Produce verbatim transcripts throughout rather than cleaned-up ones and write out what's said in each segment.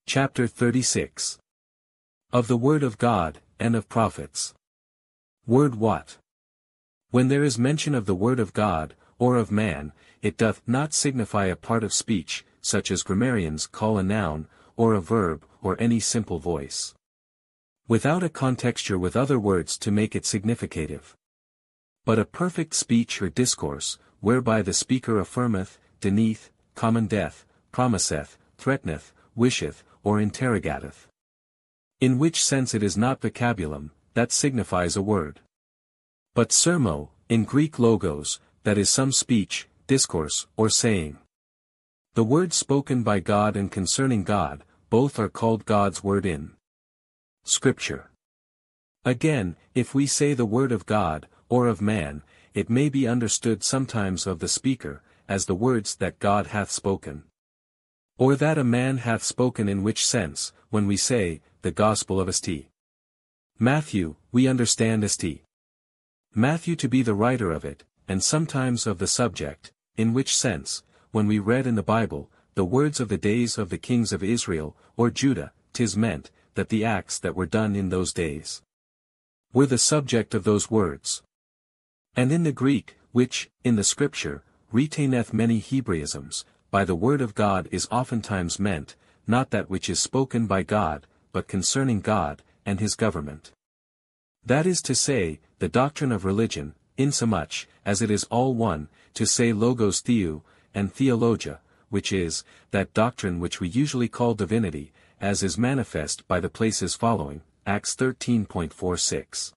Chapter thirty-six. Of the Word of God, and of Prophets. Word what? When there is mention of the Word of God, or of man, it doth not signify a part of speech, such as grammarians call a noun, or a verb, or any simple voice. Without a contexture with other words to make it significative. But a perfect speech or discourse, whereby the speaker affirmeth, denieth, commendeth, promiseth, threateneth, wisheth, or interrogateth. In which sense it is not vocabulum, that signifies a word. But sermo, in Greek logos, that is some speech, discourse, or saying. The words spoken by God and concerning God, both are called God's word in Scripture. Again, if we say the word of God, or of man, it may be understood sometimes of the speaker, as the words that God hath spoken. Or that a man hath spoken, in which sense, when we say, the Gospel of St. Matthew, we understand St. Matthew to be the writer of it, and sometimes of the subject, in which sense, when we read in the Bible, the words of the days of the kings of Israel, or Judah, 'tis meant, that the acts that were done in those days were the subject of those words. And in the Greek, which, in the Scripture, retaineth many Hebraisms, by the word of God is oftentimes meant, not that which is spoken by God, but concerning God, and his government. That is to say, the doctrine of religion, insomuch, as it is all one, to say logos theou, and theologia, which is, that doctrine which we usually call divinity, as is manifest by the places following, Acts thirteen forty-six.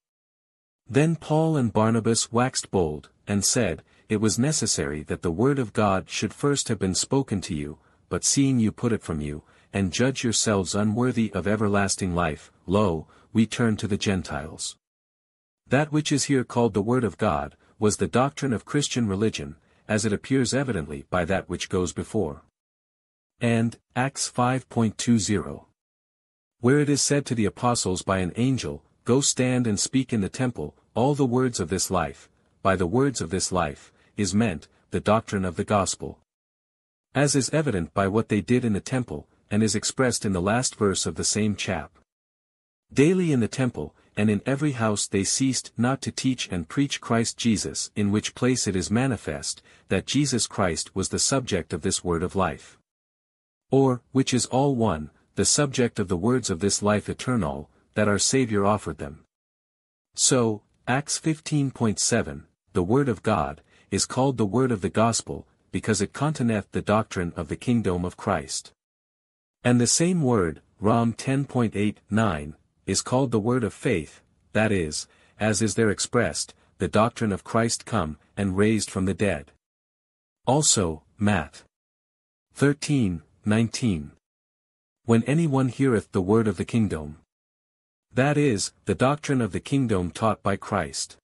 Then Paul and Barnabas waxed bold, and said, it was necessary that the word of God should first have been spoken to you, but seeing you put it from you, and judge yourselves unworthy of everlasting life, lo, we turn to the Gentiles. That which is here called the word of God, was the doctrine of Christian religion, as it appears evidently by that which goes before. And, Acts five twenty, where it is said to the apostles by an angel, go stand and speak in the temple, all the words of this life, by the words of this life, is meant, the doctrine of the gospel. As is evident by what they did in the temple, and is expressed in the last verse of the same chap. Daily in the temple, and in every house they ceased not to teach and preach Christ Jesus, in which place it is manifest, that Jesus Christ was the subject of this word of life. Or, which is all one, the subject of the words of this life eternal, that our Saviour offered them. So, Acts fifteen seven, the word of God, is called the word of the gospel, because it containeth the doctrine of the kingdom of Christ. And the same word, Rom ten eight nine, is called the word of faith, that is, as is there expressed, the doctrine of Christ come, and raised from the dead. Also, Matt thirteen nineteen. When anyone heareth the word of the kingdom. That is, the doctrine of the kingdom taught by Christ.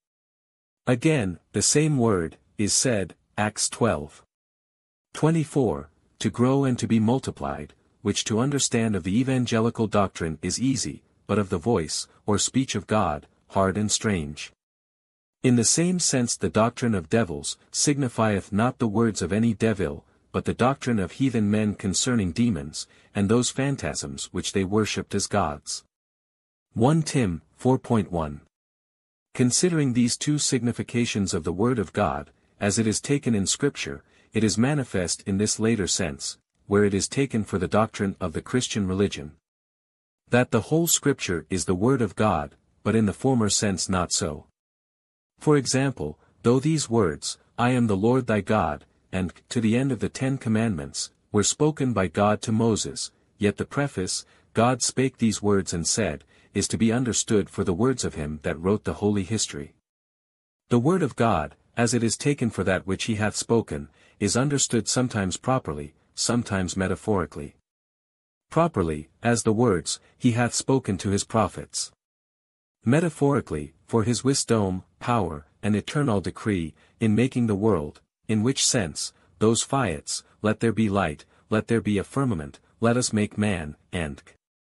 Again, the same word, is said, Acts twelve twenty-four, to grow and to be multiplied, which to understand of the evangelical doctrine is easy, but of the voice, or speech of God, hard and strange. In the same sense the doctrine of devils, signifieth not the words of any devil, but the doctrine of heathen men concerning demons, and those phantasms which they worshipped as gods. First Timothy four one. Considering these two significations of the word of God, as it is taken in Scripture, it is manifest in this later sense, where it is taken for the doctrine of the Christian religion, that the whole Scripture is the word of God, but in the former sense not so. For example, though these words, I am the Lord thy God, and, to the end of the Ten Commandments, were spoken by God to Moses, yet the preface, God spake these words and said, is to be understood for the words of him that wrote the holy history. The word of God, as it is taken for that which he hath spoken, is understood sometimes properly, sometimes metaphorically. Properly, as the words, he hath spoken to his prophets. Metaphorically, for his wisdom, power, and eternal decree, in making the world, in which sense, those fiats, let there be light, let there be a firmament, let us make man, and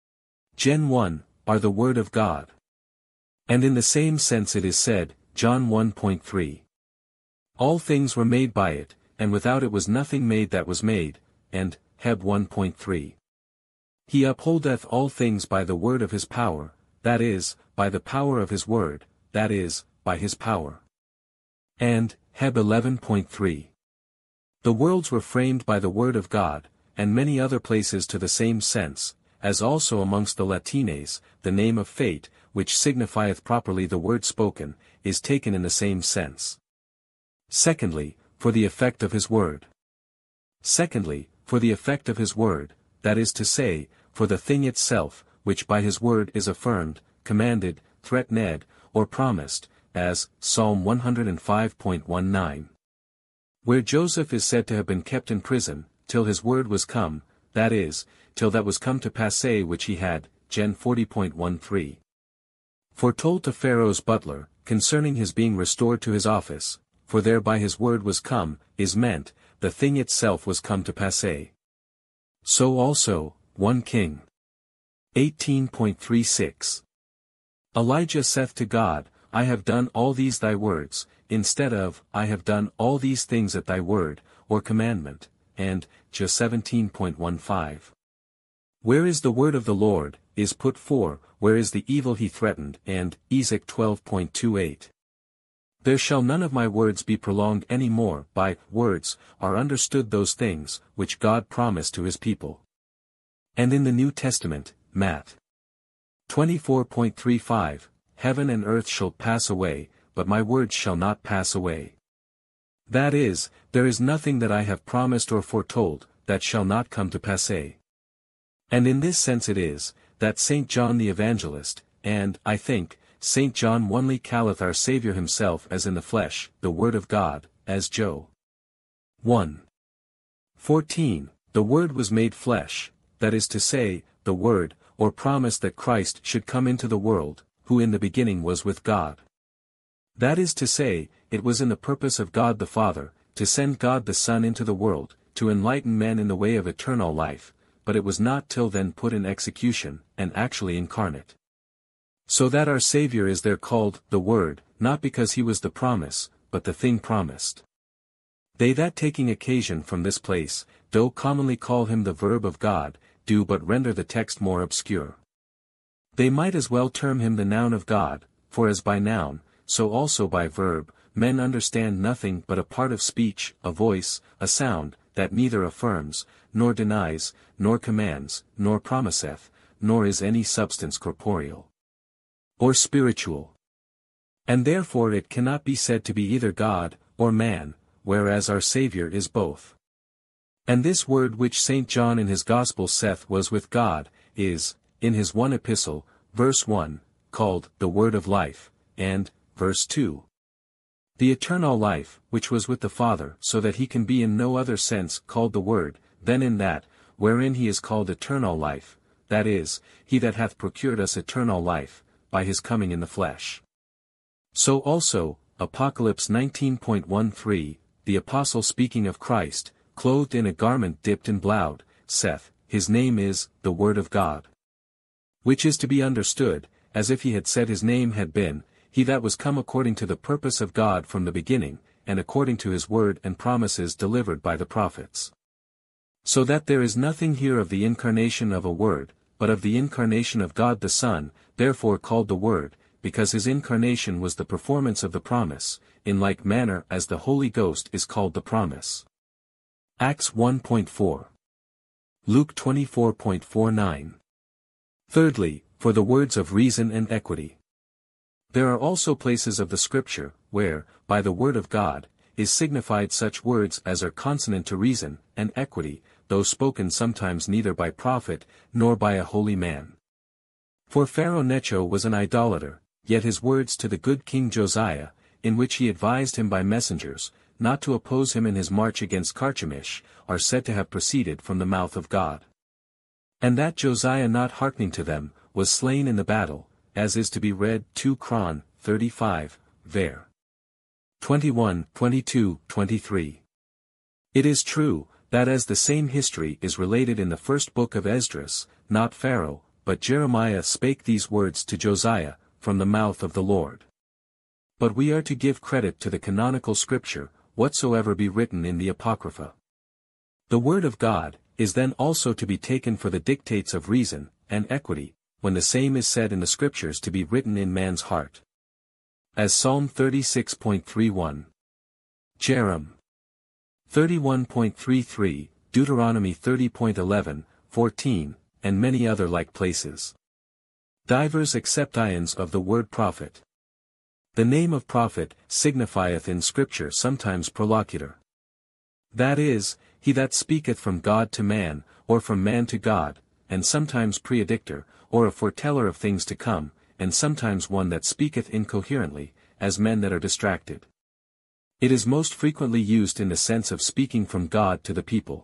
Gen one, are the word of God. And in the same sense it is said, John one three. All things were made by it, and without it was nothing made that was made, and, Heb one three. He upholdeth all things by the word of his power, that is, by the power of his word, that is, by his power. And, Heb eleven point three. The worlds were framed by the word of God, and many other places to the same sense, as also amongst the Latines, the name of fate, which signifieth properly the word spoken, is taken in the same sense. Secondly, for the effect of his word. Secondly, for the effect of his word, that is to say, for the thing itself, which by his word is affirmed, commanded, threatened, or promised, as, Psalm one hundred five point nineteen. Where Joseph is said to have been kept in prison, till his word was come, that is, till that was come to pass which he had, Gen forty point thirteen. Foretold to Pharaoh's butler, concerning his being restored to his office, for thereby his word was come, is meant, the thing itself was come to pass. So also, First Kings eighteen point thirty-six. Elijah saith to God, I have done all these thy words, instead of, I have done all these things at thy word, or commandment, and, Job seventeen point fifteen. Where is the word of the Lord, is put for, where is the evil he threatened, and, Ezek twelve point twenty-eight. There shall none of my words be prolonged any more. By words are understood those things, which God promised to his people. And in the New Testament, Matt twenty-four point thirty-five, heaven and earth shall pass away, but my words shall not pass away. That is, there is nothing that I have promised or foretold, that shall not come to pass. And in this sense it is, that Saint John the Evangelist, and, I think, Saint John onely calleth our Saviour himself as in the flesh, the Word of God, as Job one fourteen, the Word was made flesh, that is to say, the Word, or promise that Christ should come into the world, who in the beginning was with God. That is to say, it was in the purpose of God the Father, to send God the Son into the world, to enlighten men in the way of eternal life, but it was not till then put in execution, and actually incarnate. So that our Saviour is there called, the Word, not because he was the promise, but the thing promised. They that taking occasion from this place, though commonly call him the Verb of God, do but render the text more obscure. They might as well term him the Noun of God, for as by noun, so also by verb, men understand nothing but a part of speech, a voice, a sound, that neither affirms, nor denies, nor commands, nor promiseth, nor is any substance corporeal or spiritual. And therefore it cannot be said to be either God, or man, whereas our Saviour is both. And this word which Saint John in his Gospel saith was with God, is, in his one epistle, verse one, called, the Word of Life, and, verse two, the eternal life, which was with the Father, so that he can be in no other sense called the Word, than in that, wherein he is called eternal life, that is, he that hath procured us eternal life, by his coming in the flesh. So also, Apocalypse nineteen point thirteen, the Apostle speaking of Christ, clothed in a garment dipped in blood, saith, his name is, the Word of God. Which is to be understood, as if he had said his name had been, he that was come according to the purpose of God from the beginning, and according to his word and promises delivered by the prophets. So that there is nothing here of the incarnation of a word, but of the incarnation of God the Son, therefore called the Word, because his incarnation was the performance of the promise, in like manner as the Holy Ghost is called the promise. Acts one point four. Luke twenty-four point forty-nine. Thirdly, for the words of reason and equity. There are also places of the Scripture, where, by the word of God, is signified such words as are consonant to reason, and equity, though spoken sometimes neither by prophet, nor by a holy man. For Pharaoh Necho was an idolater, yet his words to the good King Josiah, in which he advised him by messengers, not to oppose him in his march against Carchemish, are said to have proceeded from the mouth of God. And that Josiah not hearkening to them, was slain in the battle, as is to be read two Chron, thirty-five, ver. twenty-one, twenty-two, twenty-three. It is true, that as the same history is related in the first book of Esdras, not Pharaoh, but Jeremiah spake these words to Josiah, from the mouth of the Lord. But we are to give credit to the canonical Scripture, whatsoever be written in the Apocrypha. The Word of God, is then also to be taken for the dictates of reason, and equity, when the same is said in the Scriptures to be written in man's heart. As Psalm thirty-six point three one, Jerem thirty-one point three three, Deuteronomy thirty point eleven, fourteen, and many other like places. Divers acceptions of the word prophet. The name of prophet signifieth in Scripture sometimes prolocutor. That is, he that speaketh from God to man, or from man to God, and sometimes predictor, or a foreteller of things to come, and sometimes one that speaketh incoherently, as men that are distracted. It is most frequently used in the sense of speaking from God to the people.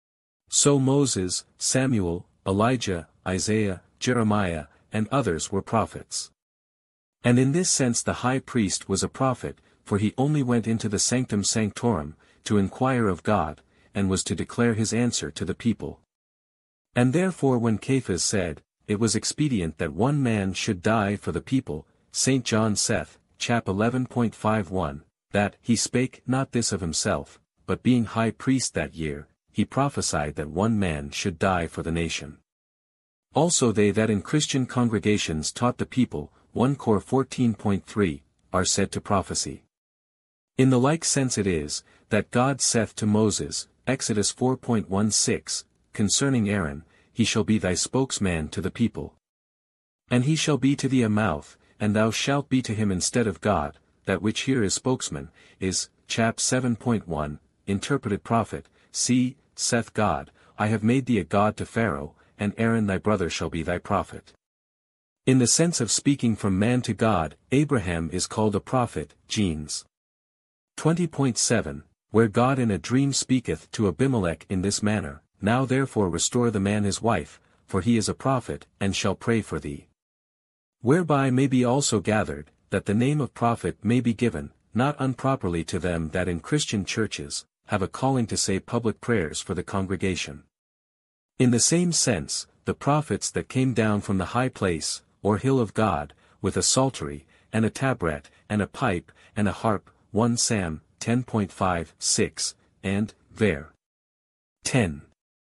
So Moses, Samuel, Elijah, Isaiah, Jeremiah, and others were prophets. And in this sense the high priest was a prophet, for he only went into the sanctum sanctorum, to inquire of God, and was to declare his answer to the people. And therefore when Cephas said, it was expedient that one man should die for the people, Saint John saith, chap eleven point fifty-one, that he spake not this of himself, but being high priest that year, he prophesied that one man should die for the nation. Also they that in Christian congregations taught the people, First Cor fourteen point three, are said to prophesy. In the like sense it is, that God saith to Moses, Exodus four point sixteen, concerning Aaron, he shall be thy spokesman to the people. And he shall be to thee a mouth, and thou shalt be to him instead of God, that which here is spokesman, is, chap seven point one, interpreted prophet, see, saith God, I have made thee a God to Pharaoh, and Aaron thy brother shall be thy prophet. In the sense of speaking from man to God, Abraham is called a prophet, Genes twenty point seven, where God in a dream speaketh to Abimelech in this manner, now therefore restore the man his wife, for he is a prophet, and shall pray for thee. Whereby may be also gathered, that the name of prophet may be given, not improperly to them that in Christian churches, have a calling to say public prayers for the congregation. In the same sense, the prophets that came down from the high place, or hill of God, with a psaltery, and a tabret, and a pipe, and a harp, First Sam ten point five, six, and, ver. ten.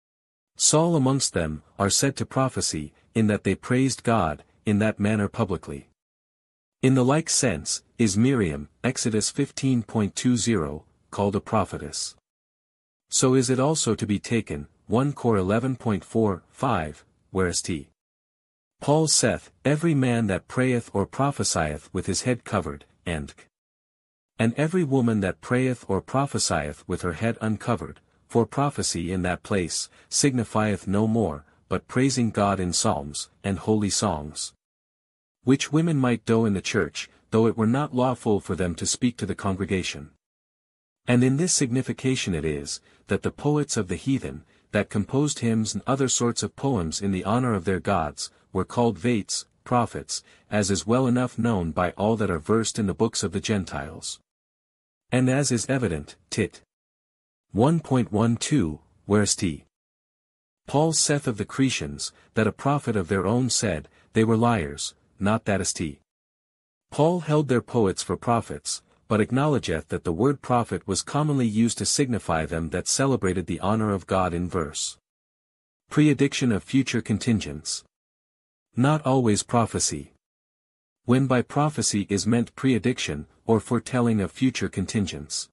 Saul amongst them, are said to prophesy, in that they praised God, in that manner publicly. In the like sense, is Miriam, Exodus fifteen point twenty, called a prophetess. So is it also to be taken, First Cor eleven point four, five, whereas t. Paul saith, every man that prayeth or prophesieth with his head covered, and and every woman that prayeth or prophesieth with her head uncovered, for prophecy in that place, signifieth no more, but praising God in psalms, and holy songs. Which women might do in the church, though it were not lawful for them to speak to the congregation. And in this signification it is, that the poets of the heathen, that composed hymns and other sorts of poems in the honor of their gods, were called vates, prophets, as is well enough known by all that are versed in the books of the Gentiles. And as is evident, Tit. one point twelve, whereas t. Paul saith of the Cretians, that a prophet of their own said, they were liars, not that as t. Paul held their poets for prophets, but acknowledgeth that the word prophet was commonly used to signify them that celebrated the honor of God in verse. Prediction of future contingents. Not always prophecy. When by prophecy is meant prediction, or foretelling of future contingents.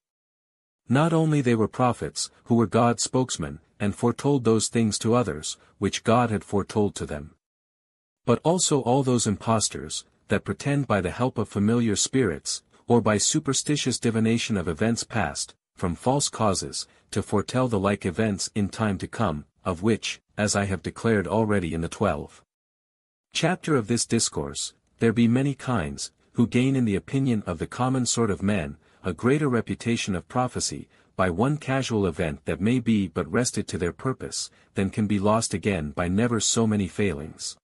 Not only they were prophets, who were God's spokesmen, and foretold those things to others, which God had foretold to them. But also all those impostors, that pretend by the help of familiar spirits, or by superstitious divination of events past, from false causes, to foretell the like events in time to come, of which, as I have declared already in the twelfth chapter of this discourse, there be many kinds, who gain in the opinion of the common sort of men, a greater reputation of prophecy, by one casual event that may be but wrested to their purpose, than can be lost again by never so many failings.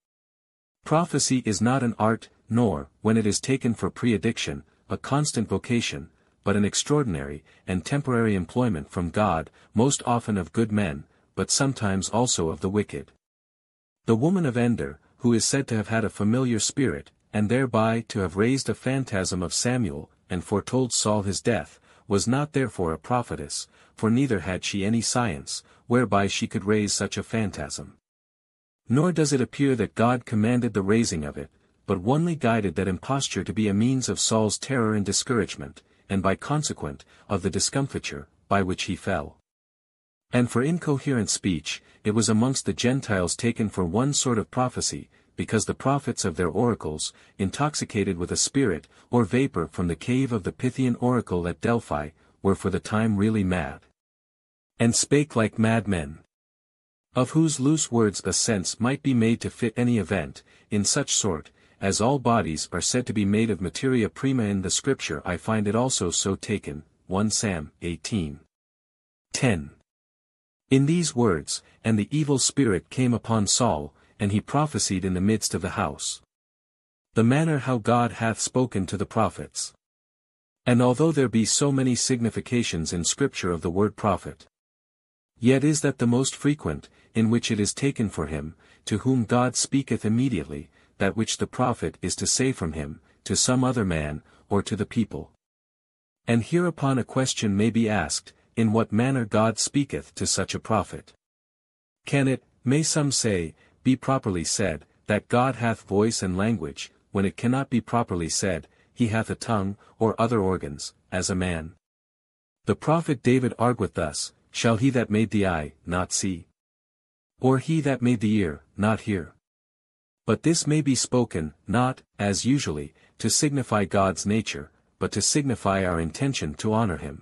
Prophecy is not an art, nor, when it is taken for prediction, a constant vocation, but an extraordinary, and temporary employment from God, most often of good men, but sometimes also of the wicked. The woman of Endor, who is said to have had a familiar spirit, and thereby to have raised a phantasm of Samuel, and foretold Saul his death, was not therefore a prophetess, for neither had she any science, whereby she could raise such a phantasm. Nor does it appear that God commanded the raising of it, but only guided that imposture to be a means of Saul's terror and discouragement, and by consequent, of the discomfiture, by which he fell. And for incoherent speech, it was amongst the Gentiles taken for one sort of prophecy, because the prophets of their oracles, intoxicated with a spirit, or vapor from the cave of the Pythian oracle at Delphi, were for the time really mad. And spake like madmen. Of whose loose words a sense might be made to fit any event, in such sort, as all bodies are said to be made of materia prima in the Scripture I find it also so taken, First Samuel eighteen. ten. In these words, and the evil spirit came upon Saul, and he prophesied in the midst of the house. The manner how God hath spoken to the prophets. And although there be so many significations in Scripture of the word prophet, yet is that the most frequent, in which it is taken for him, to whom God speaketh immediately, that which the prophet is to say from him, to some other man, or to the people. And hereupon a question may be asked, in what manner God speaketh to such a prophet? Can it, may some say, be properly said, that God hath voice and language, when it cannot be properly said, he hath a tongue, or other organs, as a man? The prophet David argueth thus, shall he that made the eye, not see? Or he that made the ear, not hear? But this may be spoken, not, as usually, to signify God's nature, but to signify our intention to honor him.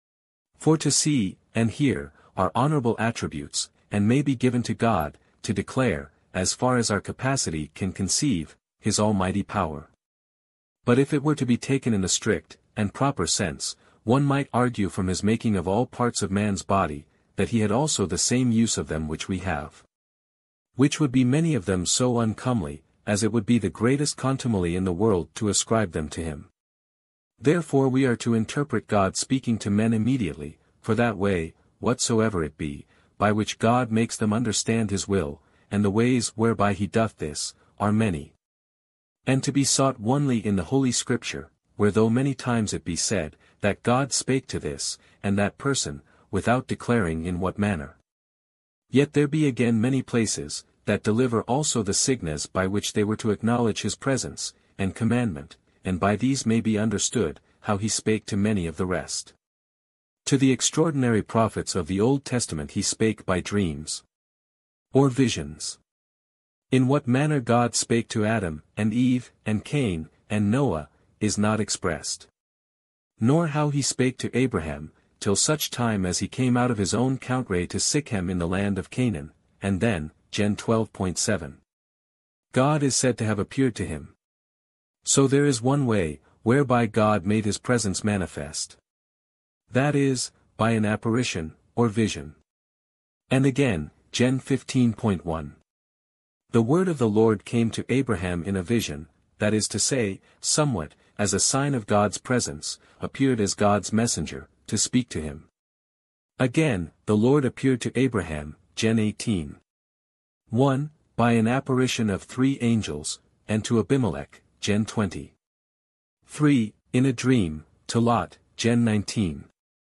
For to see, and hear, are honorable attributes, and may be given to God, to declare, as far as our capacity can conceive, his almighty power. But if it were to be taken in the strict, and proper sense, one might argue from his making of all parts of man's body, that he had also the same use of them which we have. Which would be many of them so uncomely, as it would be the greatest contumely in the world to ascribe them to him. Therefore we are to interpret God speaking to men immediately, for that way, whatsoever it be, by which God makes them understand his will, and the ways whereby he doth this, are many. And to be sought only in the Holy Scripture, where though many times it be said, that God spake to this, and that person, without declaring in what manner. Yet there be again many places, that deliver also the signas by which they were to acknowledge his presence, and commandment, and by these may be understood, how he spake to many of the rest. To the extraordinary prophets of the Old Testament he spake by dreams, or visions. In what manner God spake to Adam, and Eve, and Cain, and Noah, is not expressed. Nor how he spake to Abraham, till such time as he came out of his own country to Sichem in the land of Canaan, and then, Gen twelve point seven. God is said to have appeared to him. So there is one way, whereby God made his presence manifest. That is, by an apparition, or vision. And again, Gen fifteen point one. The word of the Lord came to Abraham in a vision, that is to say, somewhat, as a sign of God's presence, appeared as God's messenger, to speak to him. Again, the Lord appeared to Abraham, Gen eighteen. one, by an apparition of three angels, and to Abimelech, Gen twenty. three, in a dream, to Lot, Gen nineteen.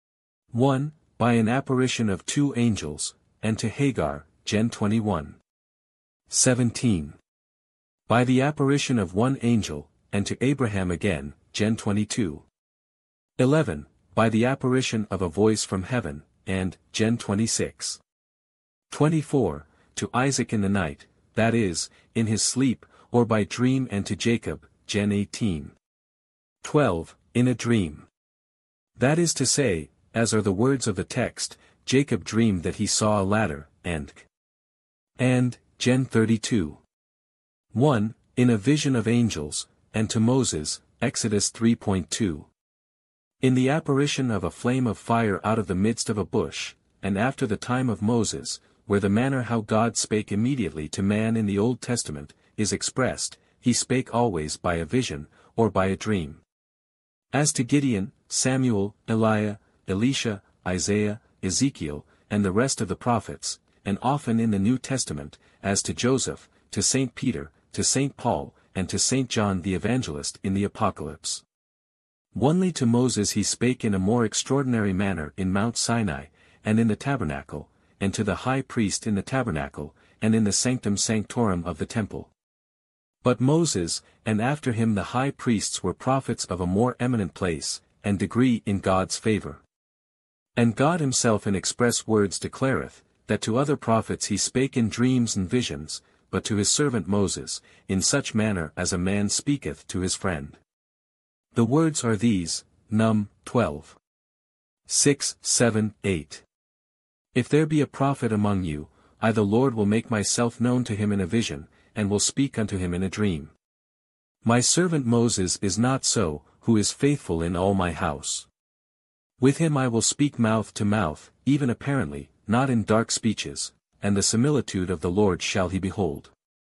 one, by an apparition of two angels, and to Hagar, Gen twenty-one. seventeen. By the apparition of one angel, and to Abraham again, Gen twenty-two. eleven. By the apparition of a voice from heaven, and, Gen twenty-six. twenty-four. To Isaac in the night, that is, in his sleep, or by dream, and to Jacob, Gen eighteen. twelve. In a dream. That is to say, as are the words of the text, Jacob dreamed that he saw a ladder, and and, Gen thirty-two. one. In a vision of angels, and to Moses, Exodus three point two. In the apparition of a flame of fire out of the midst of a bush, and after the time of Moses, where the manner how God spake immediately to man in the Old Testament, is expressed, he spake always by a vision, or by a dream. As to Gideon, Samuel, Eliah, Elisha, Isaiah, Ezekiel, and the rest of the prophets, and often in the New Testament, as to Joseph, to Saint Peter, to Saint Paul, and to Saint John the Evangelist in the Apocalypse. Only to Moses he spake in a more extraordinary manner in Mount Sinai, and in the tabernacle, and to the high priest in the tabernacle, and in the sanctum sanctorum of the temple. But Moses, and after him the high priests were prophets of a more eminent place, and degree in God's favor. And God himself in express words declareth, that to other prophets he spake in dreams and visions, but to his servant Moses, in such manner as a man speaketh to his friend. The words are these, Num. twelve. six, seven, eight. If there be a prophet among you, I the Lord will make myself known to him in a vision, and will speak unto him in a dream. My servant Moses is not so, who is faithful in all my house. With him I will speak mouth to mouth, even apparently, not in dark speeches, and the similitude of the Lord shall he behold.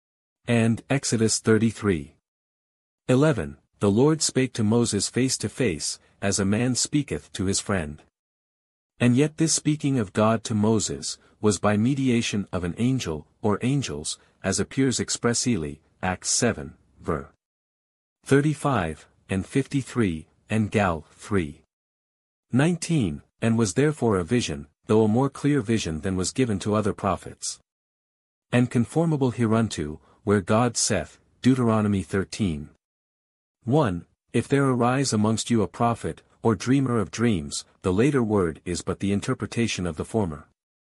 And Exodus thirty-three. eleven. The Lord spake to Moses face to face, as a man speaketh to his friend. And yet this speaking of God to Moses, was by mediation of an angel, or angels, as appears expressly, Acts seven, ver. thirty-five, and fifty-three, and Gal. three. nineteen, and was therefore a vision, though a more clear vision than was given to other prophets. And conformable hereunto, where God saith, Deuteronomy thirteen. one. If there arise amongst you a prophet, or dreamer of dreams, the later word is but the interpretation of the former.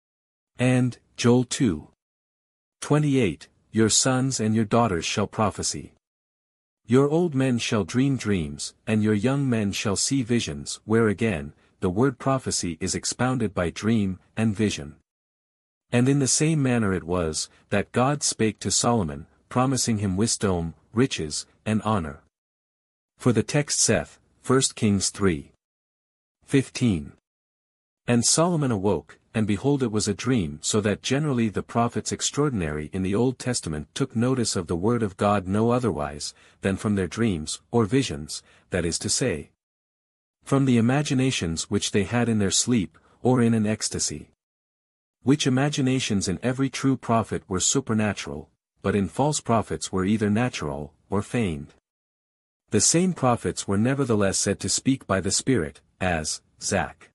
And, Joel two. twenty-eight, your sons and your daughters shall prophesy. Your old men shall dream dreams, and your young men shall see visions, where again, the word prophecy is expounded by dream, and vision. And in the same manner it was, that God spake to Solomon, promising him wisdom, riches, and honor. For the text saith, First Kings three. fifteen. And Solomon awoke, and behold it was a dream, so that generally the prophets extraordinary in the Old Testament took notice of the word of God no otherwise, than from their dreams, or visions, that is to say, from the imaginations which they had in their sleep, or in an ecstasy. Which imaginations in every true prophet were supernatural, but in false prophets were either natural, or feigned. The same prophets were nevertheless said to speak by the Spirit, as, Zach.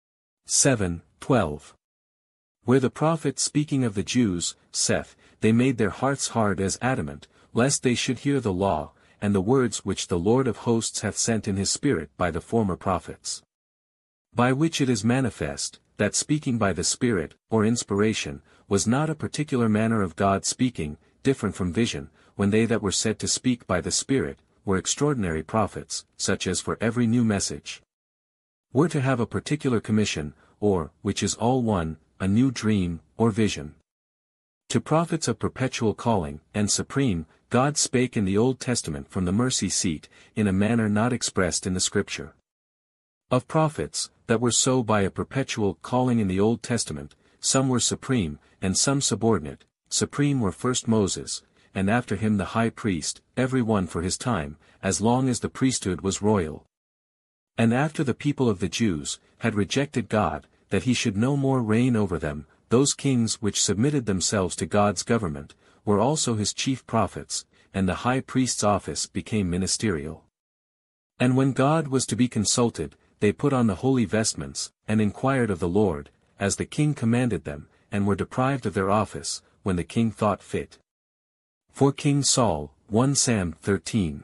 seven, twelve. Where the prophet speaking of the Jews, saith, they made their hearts hard as adamant, lest they should hear the law, and the words which the Lord of hosts hath sent in his Spirit by the former prophets. By which it is manifest, that speaking by the Spirit, or inspiration, was not a particular manner of God speaking, different from vision, when they that were said to speak by the Spirit, were extraordinary prophets, such as for every new message were to have a particular commission, or, which is all one, a new dream, or vision. To prophets of perpetual calling, and supreme, God spake in the Old Testament from the mercy seat, in a manner not expressed in the Scripture. Of prophets, that were so by a perpetual calling in the Old Testament, some were supreme, and some subordinate. Supreme were first Moses, and after him the high priest, every one for his time, as long as the priesthood was royal. And after the people of the Jews had rejected God, that he should no more reign over them, those kings which submitted themselves to God's government, were also his chief prophets, and the high priest's office became ministerial. And when God was to be consulted, they put on the holy vestments, and inquired of the Lord, as the king commanded them, and were deprived of their office, when the king thought fit. For King Saul, First Samuel thirteen.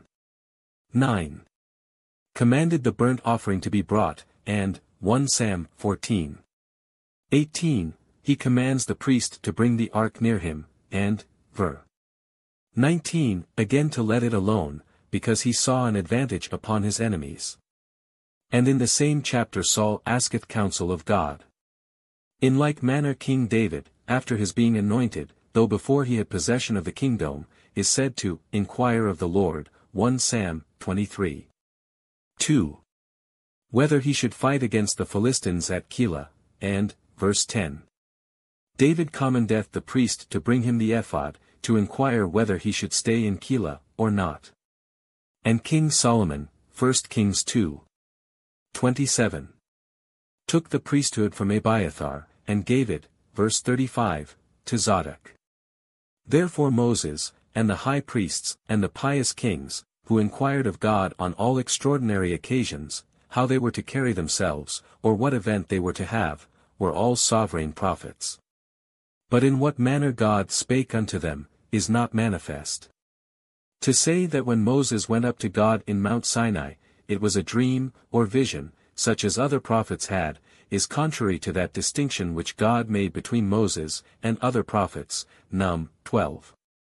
nine. Commanded the burnt offering to be brought, and, First Samuel fourteen. eighteen, he commands the priest to bring the ark near him, and, ver. nineteen, again to let it alone, because he saw an advantage upon his enemies. And in the same chapter Saul asketh counsel of God. In like manner King David, after his being anointed, though before he had possession of the kingdom, is said to inquire of the Lord, First Samuel twenty-three. two. Whether he should fight against the Philistines at Keilah, and, verse ten. David commandeth the priest to bring him the ephod, to inquire whether he should stay in Keilah, or not. And King Solomon, First Kings two. twenty-seven. Took the priesthood from Abiathar, and gave it, verse thirty-five, to Zadok. Therefore Moses, and the high priests, and the pious kings, who inquired of God on all extraordinary occasions, how they were to carry themselves, or what event they were to have, were all sovereign prophets. But in what manner God spake unto them, is not manifest. To say that when Moses went up to God in Mount Sinai, it was a dream, or vision, such as other prophets had, is contrary to that distinction which God made between Moses and other prophets, Num. twelve.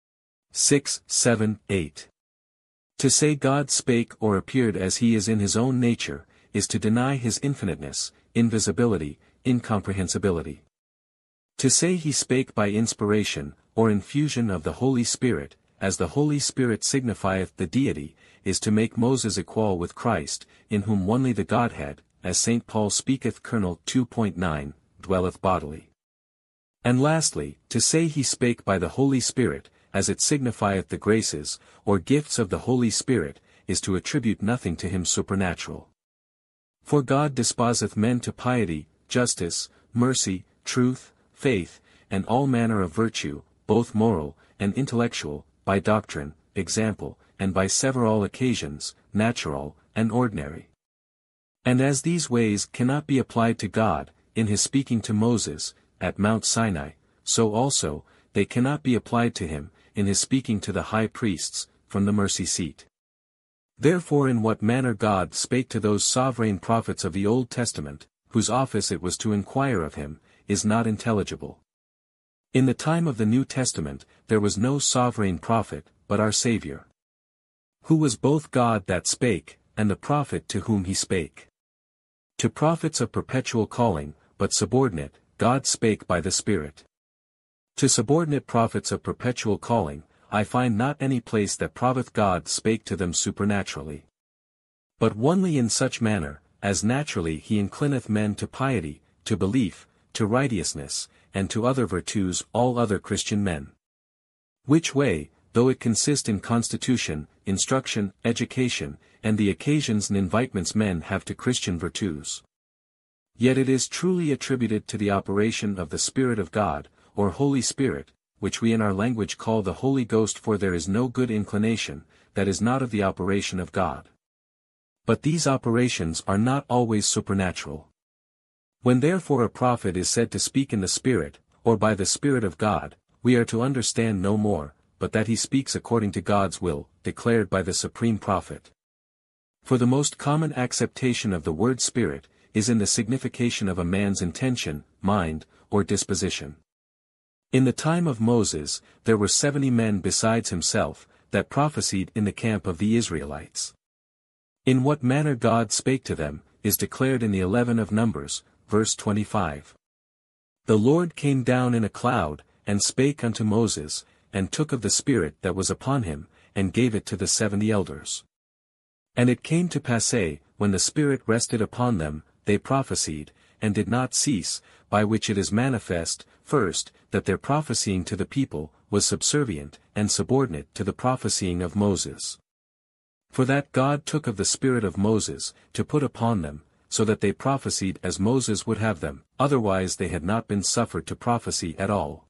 six, seven, eight. To say God spake or appeared as he is in his own nature, is to deny his infiniteness, invisibility, incomprehensibility. To say he spake by inspiration, or infusion of the Holy Spirit, as the Holy Spirit signifieth the deity, is to make Moses equal with Christ, in whom only the Godhead, as Saint Paul speaketh Colonel two point nine, dwelleth bodily. And lastly, to say he spake by the Holy Spirit, as it signifieth the graces, or gifts of the Holy Spirit, is to attribute nothing to him supernatural. For God disposeth men to piety, justice, mercy, truth, faith, and all manner of virtue, both moral, and intellectual, by doctrine, example, and by several occasions, natural, and ordinary. And as these ways cannot be applied to God, in his speaking to Moses, at Mount Sinai, so also, they cannot be applied to him, in his speaking to the high priests, from the mercy seat. Therefore in what manner God spake to those sovereign prophets of the Old Testament, whose office it was to inquire of him, is not intelligible. In the time of the New Testament, there was no sovereign prophet, but our Saviour, who was both God that spake, and the prophet to whom he spake. To prophets of perpetual calling, but subordinate, God spake by the Spirit. To subordinate prophets of perpetual calling, I find not any place that proveth God spake to them supernaturally. But only in such manner, as naturally he inclineth men to piety, to belief, to righteousness, and to other virtues all other Christian men. Which way, though it consist in constitution, instruction, education, and the occasions and invitements men have to Christian virtues, yet it is truly attributed to the operation of the Spirit of God, or Holy Spirit, which we in our language call the Holy Ghost, for there is no good inclination, that is not of the operation of God. But these operations are not always supernatural. When therefore a prophet is said to speak in the Spirit, or by the Spirit of God, we are to understand no more, but that he speaks according to God's will, declared by the supreme prophet. For the most common acceptation of the word Spirit, is in the signification of a man's intention, mind, or disposition. In the time of Moses, there were seventy men besides himself, that prophesied in the camp of the Israelites. In what manner God spake to them, is declared in the eleven of Numbers, verse twenty-five. The Lord came down in a cloud, and spake unto Moses, and took of the Spirit that was upon him, and gave it to the seventy elders. And it came to pass, when the Spirit rested upon them, they prophesied, and did not cease, by which it is manifest, first, that their prophesying to the people, was subservient, and subordinate to the prophesying of Moses. For that God took of the Spirit of Moses, to put upon them, so that they prophesied as Moses would have them, otherwise they had not been suffered to prophesy at all.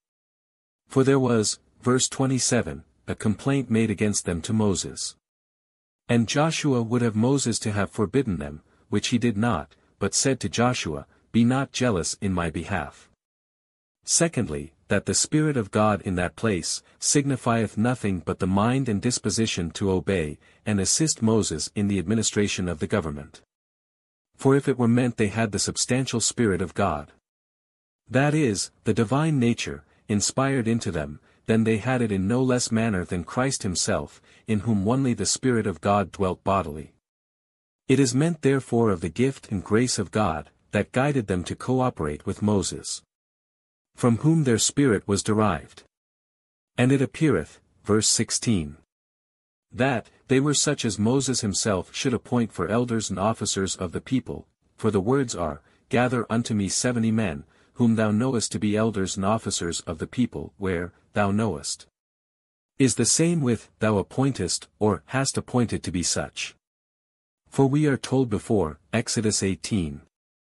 For there was, verse twenty-seven, a complaint made against them to Moses. And Joshua would have Moses to have forbidden them, which he did not, but said to Joshua, Be not jealous in my behalf. Secondly, that the Spirit of God in that place, signifieth nothing but the mind and disposition to obey, and assist Moses in the administration of the government. For if it were meant they had the substantial Spirit of God, that is, the divine nature, inspired into them, then they had it in no less manner than Christ himself, in whom only the Spirit of God dwelt bodily. It is meant therefore of the gift and grace of God, that guided them to cooperate with Moses, from whom their spirit was derived. And it appeareth, verse sixteen, that they were such as Moses himself should appoint for elders and officers of the people, for the words are, Gather unto me seventy men, whom thou knowest to be elders and officers of the people, where, thou knowest, is the same with, thou appointest, or hast appointed to be such. For we are told before, Exodus eighteen,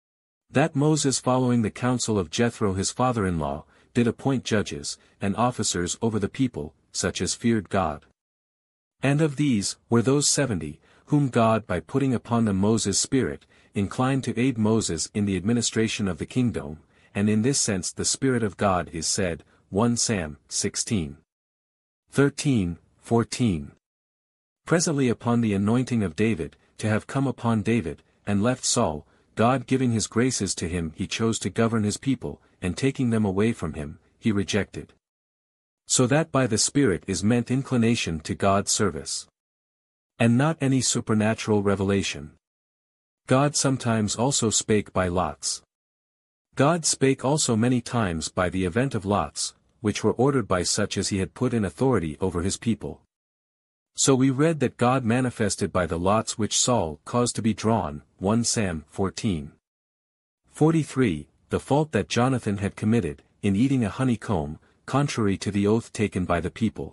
that Moses, following the counsel of Jethro his father-in-law, did appoint judges, and officers over the people, such as feared God. And of these, were those seventy, whom God by putting upon them Moses' spirit, inclined to aid Moses in the administration of the kingdom, and in this sense the Spirit of God is said, First Samuel sixteen. thirteen, fourteen. Presently upon the anointing of David, to have come upon David, and left Saul, God giving his graces to him he chose to govern his people, and taking them away from him, he rejected. So that by the Spirit is meant inclination to God's service. And not any supernatural revelation. God sometimes also spake by lots. God spake also many times by the event of lots, which were ordered by such as he had put in authority over his people. So we read that God manifested by the lots which Saul caused to be drawn, First Samuel fourteen. forty-three, the fault that Jonathan had committed, in eating a honeycomb, contrary to the oath taken by the people.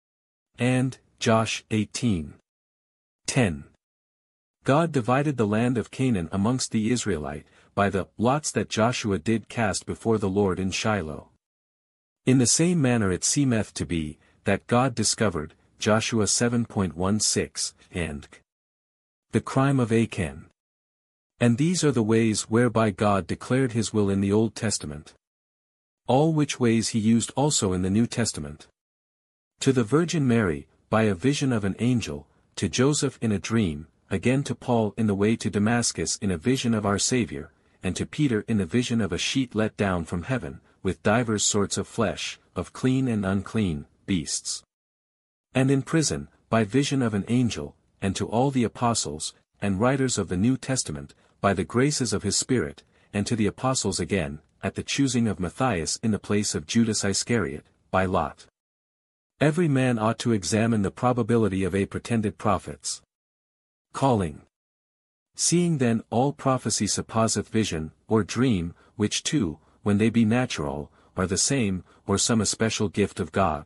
And, Josh eighteen. ten. God divided the land of Canaan amongst the Israelite, by the lots that Joshua did cast before the Lord in Shiloh. In the same manner it seemeth to be, that God discovered, Joshua seven sixteen, and the crime of Achan. And these are the ways whereby God declared his will in the Old Testament. All which ways he used also in the New Testament. To the Virgin Mary, by a vision of an angel, to Joseph in a dream, again to Paul in the way to Damascus in a vision of our Saviour, and to Peter in the vision of a sheet let down from heaven, with divers sorts of flesh, of clean and unclean, beasts. And in prison, by vision of an angel, and to all the apostles, and writers of the New Testament, by the graces of his Spirit, and to the apostles again, at the choosing of Matthias in the place of Judas Iscariot, by lot. Every man ought to examine the probability of a pretended prophets. Calling. Seeing then all prophecy supposeth vision, or dream, which too, when they be natural, are the same, or some especial gift of God.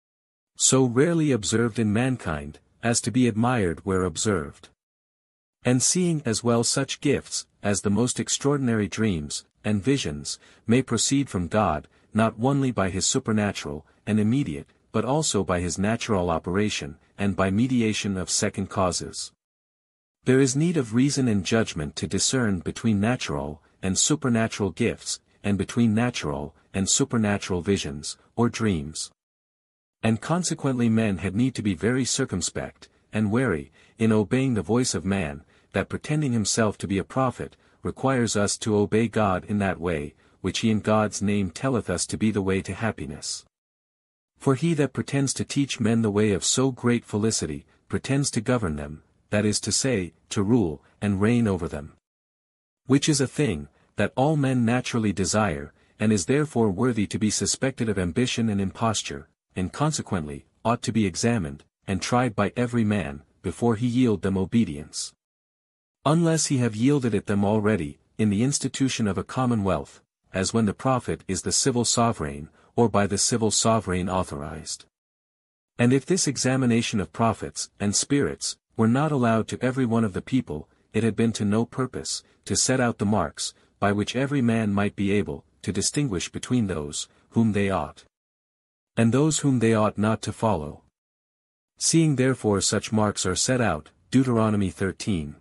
So rarely observed in mankind, as to be admired where observed. And seeing as well such gifts, as the most extraordinary dreams, and visions, may proceed from God, not only by his supernatural, and immediate, but also by his natural operation, and by mediation of second causes. There is need of reason and judgment to discern between natural, and supernatural gifts, and between natural, and supernatural visions, or dreams. And consequently men had need to be very circumspect, and wary, in obeying the voice of man, that pretending himself to be a prophet, requires us to obey God in that way, which he in God's name telleth us to be the way to happiness. For he that pretends to teach men the way of so great felicity, pretends to govern them, that is to say, to rule, and reign over them. Which is a thing, that all men naturally desire, and is therefore worthy to be suspected of ambition and imposture, and consequently, ought to be examined, and tried by every man, before he yield them obedience. Unless he have yielded it them already, in the institution of a commonwealth, as when the prophet is the civil sovereign, or by the civil sovereign authorized. And if this examination of prophets, and spirits, were not allowed to every one of the people, it had been to no purpose, to set out the marks, by which every man might be able, to distinguish between those, whom they ought, and those whom they ought not to follow. Seeing therefore such marks are set out, Deuteronomy thirteen.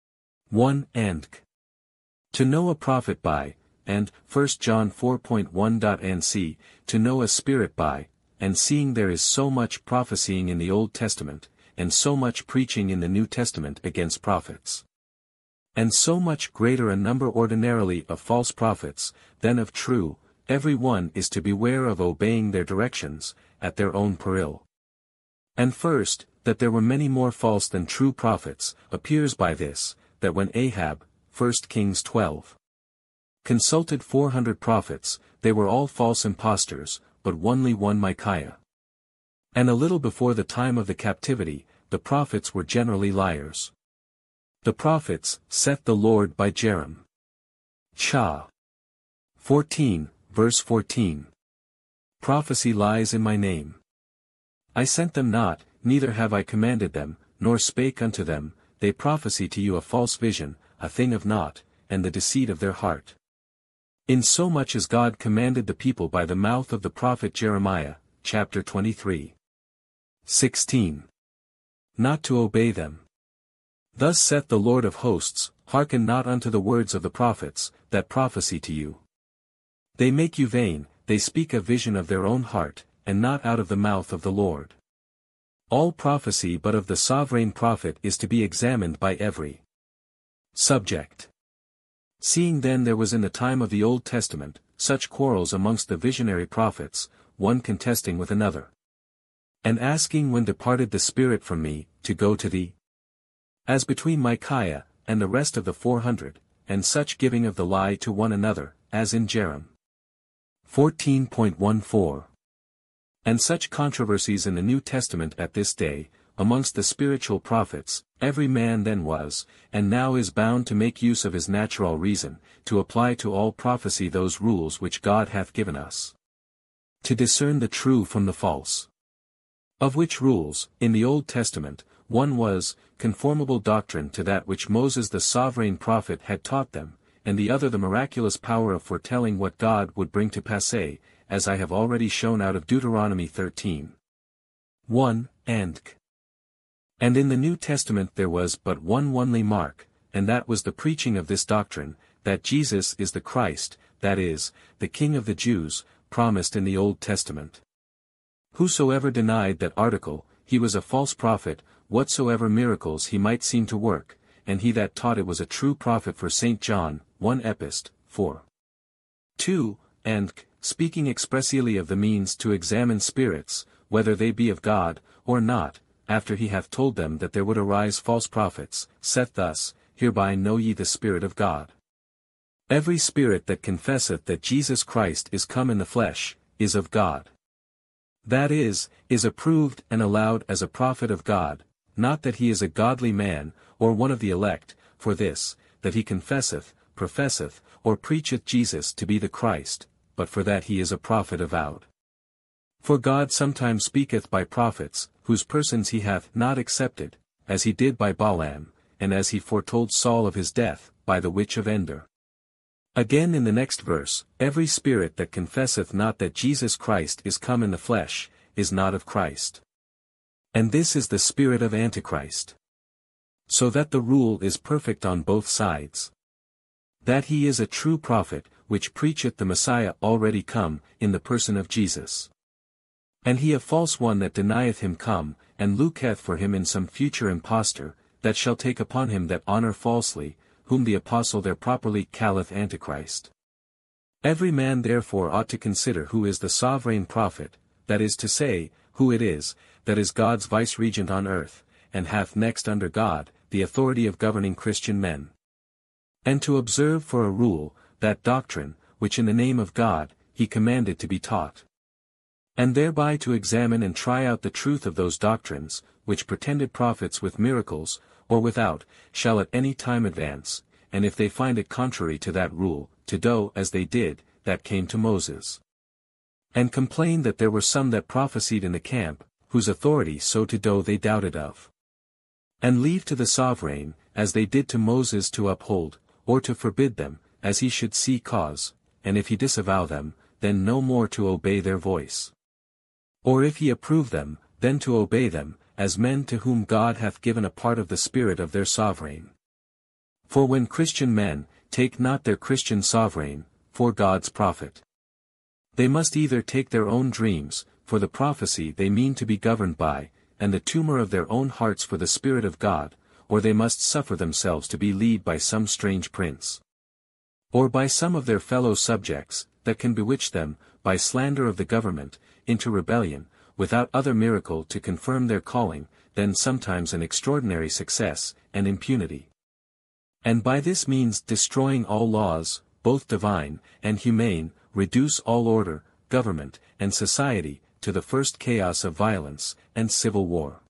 one and to know a prophet by, and, First John four one. And c, to know a spirit by, and seeing there is so much prophesying in the Old Testament, and so much preaching in the New Testament against prophets, and so much greater a number ordinarily of false prophets, than of true, every one is to beware of obeying their directions, at their own peril. And first, that there were many more false than true prophets, appears by this, that when Ahab, First Kings twelve, consulted four hundred prophets, they were all false impostors, but only one Micaiah. And a little before the time of the captivity, the prophets were generally liars. The prophets, saith the Lord by Jerem. Cha. fourteen, verse fourteen. Prophecy lies in my name. I sent them not, neither have I commanded them, nor spake unto them, they prophesy to you a false vision, a thing of naught, and the deceit of their heart. Insomuch as God commanded the people by the mouth of the prophet Jeremiah, chapter twenty-three. sixteen. not to obey them. Thus saith the Lord of hosts, hearken not unto the words of the prophets, that prophesy to you. They make you vain, they speak a vision of their own heart, and not out of the mouth of the Lord. All prophecy but of the sovereign prophet is to be examined by every subject. Seeing then there was in the time of the Old Testament, such quarrels amongst the visionary prophets, one contesting with another, and asking when departed the Spirit from me, to go to thee? As between Micaiah, and the rest of the four hundred, and such giving of the lie to one another, as in Jerem. fourteen point fourteen. And such controversies in the New Testament at this day, amongst the spiritual prophets, every man then was, and now is bound to make use of his natural reason, to apply to all prophecy those rules which God hath given us, to discern the true from the false. Of which rules, in the Old Testament, one was, conformable doctrine to that which Moses the sovereign prophet had taught them, and the other the miraculous power of foretelling what God would bring to pass, as I have already shown out of Deuteronomy thirteen. one, and And in the New Testament there was but one only mark, and that was the preaching of this doctrine, that Jesus is the Christ, that is, the King of the Jews, promised in the Old Testament. Whosoever denied that article, he was a false prophet, whatsoever miracles he might seem to work, and he that taught it was a true prophet. For Saint John, one Epist, four. two, and, speaking expressly of the means to examine spirits, whether they be of God, or not, after he hath told them that there would arise false prophets, saith thus, Hereby know ye the Spirit of God. Every spirit that confesseth that Jesus Christ is come in the flesh, is of God. That is, is approved and allowed as a prophet of God, not that he is a godly man, or one of the elect, for this, that he confesseth, professeth, or preacheth Jesus to be the Christ, but for that he is a prophet avowed. For God sometimes speaketh by prophets, whose persons he hath not accepted, as he did by Balaam, and as he foretold Saul of his death, by the witch of Endor. Again in the next verse, every spirit that confesseth not that Jesus Christ is come in the flesh, is not of Christ. And this is the spirit of Antichrist. So that the rule is perfect on both sides. That he is a true prophet, which preacheth the Messiah already come, in the person of Jesus. And he a false one that denieth him come, and looketh for him in some future impostor, that shall take upon him that honour falsely, whom the apostle there properly calleth Antichrist. Every man therefore ought to consider who is the sovereign prophet, that is to say, who it is, that is God's viceregent on earth, and hath next under God, the authority of governing Christian men. And to observe for a rule, that doctrine, which in the name of God, he commanded to be taught. And thereby to examine and try out the truth of those doctrines, which pretended prophets with miracles, or without, shall at any time advance, and if they find it contrary to that rule, to do as they did, that came to Moses. And complain that there were some that prophesied in the camp, whose authority so to do they doubted of. And leave to the sovereign, as they did to Moses to uphold, or to forbid them, as he should see cause, and if he disavow them, then no more to obey their voice. Or if he approve them, then to obey them, as men to whom God hath given a part of the spirit of their sovereign. For when Christian men, take not their Christian sovereign, for God's prophet, they must either take their own dreams, for the prophecy they mean to be governed by, and the tumour of their own hearts for the Spirit of God, or they must suffer themselves to be led by some strange prince, or by some of their fellow subjects, that can bewitch them, by slander of the government, into rebellion, without other miracle to confirm their calling, than sometimes an extraordinary success, and impunity. And by this means destroying all laws, both divine, and humane, reduce all order, government, and society, to the first chaos of violence, and civil war.